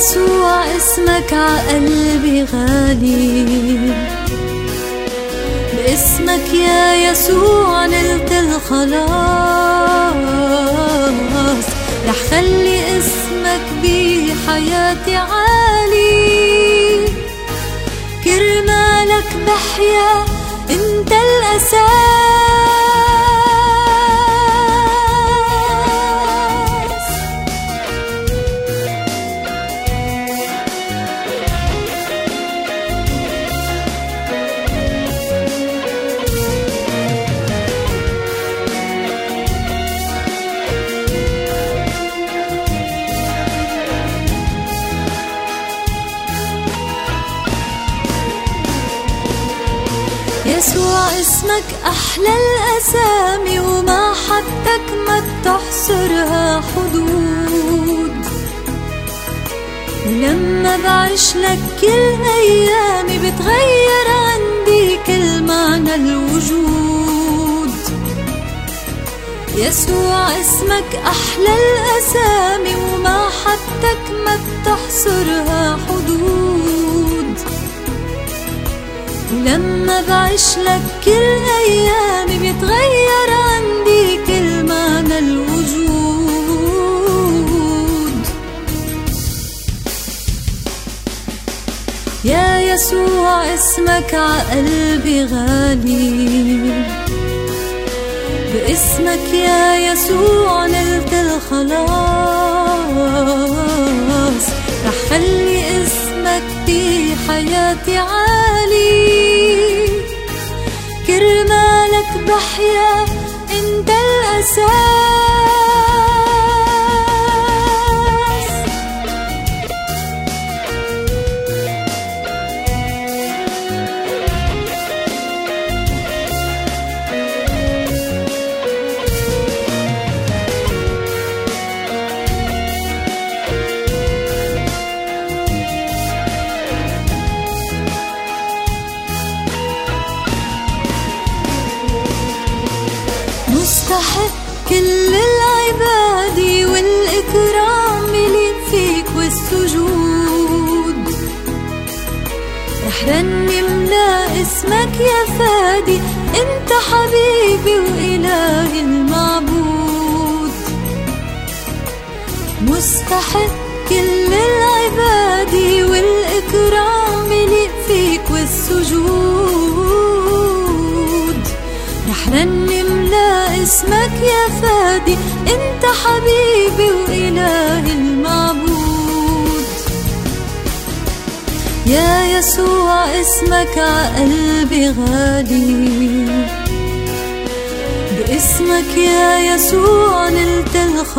يسوع اسمك عقلبي غالي، باسمك يا يسوع نلت الخلاص. رح خلي اسمك بحياتي عالي، كرمالك بحيا انت الأساس. يسوع اسمك أحلى الأسامي، ومحبتك ما تحصرها حدود. ولما بعيش لك كل أيامي بتغير عندي كل معنى الوجود. يسوع اسمك أحلى الأسامي، ومحبتك ما تحصرها حدود. ولما بعيش لك كل أيامي بتغير عندي كل معنى الوجود. يا يسوع اسمك عقلبي غالي، باسمك يا يسوع نلت الخلاص. رح خلي اسمك بحياتي عالي، كرمالك بحيا انت الأساس. مستحق كل العبادة والإكرام لي فيك والسجود. رح رنم لاسمك يا فادي، انت حبيبي وإلهي المعبود. مستحق كل العبادة والإكرام لي فيك والسجود. رح رنم اسمك يا فادي، انت حبيبي وإلهي المعبود. يا يسوع اسمك عقلبي غالي، باسمك يا يسوع نلت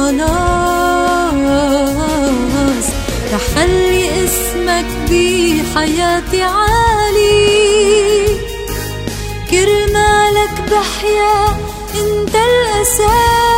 الخلاص. رح خلي اسمك بحياتي عالي، كرمالك بحيا انت الأساس.